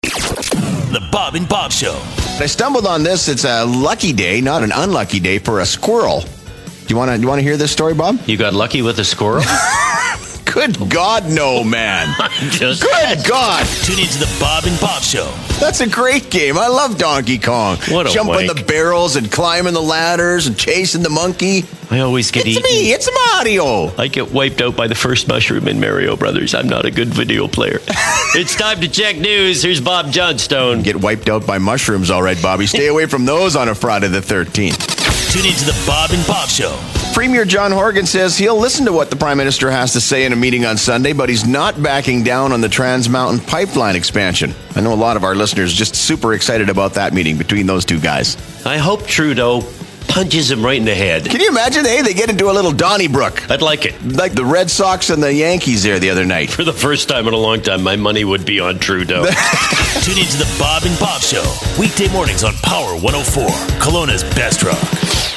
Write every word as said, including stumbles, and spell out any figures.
The Bob and Bob Show. I stumbled on this. It's a lucky day, not an unlucky day for a squirrel. Do you want to you want to hear this story, Bob? You got lucky with a squirrel? Good God, no, man. Just Good God. Tune into the Bob and Bob Show. That's a great game. I love Donkey Kong. What a Jumping wank. the barrels and climbing the ladders and chasing the monkey. I always get It's eaten. me. It's Mario. I get wiped out by the first mushroom in Mario Brothers. I'm not a good video player. It's time to check news. Here's Bob Johnstone. Get wiped out by mushrooms, all right, Bobby. Stay away from those on a Friday the thirteenth. Tune into the Bob and Bob Show. Premier John Horgan says he'll listen to what the Prime Minister has to say in a meeting on Sunday, but he's not backing down on the Trans Mountain Pipeline expansion. I know a lot of our listeners just super excited about that meeting between those two guys. I hope Trudeau punches him right in the head. Can you imagine? Hey, they get into a little Donnybrook, I'd like it. like the Red Sox and the Yankees there the other night. For the first time in a long time, my money would be on Trudeau. Tune into the Bob and Bob Show. Weekday mornings on Power one oh four, Kelowna's best rock.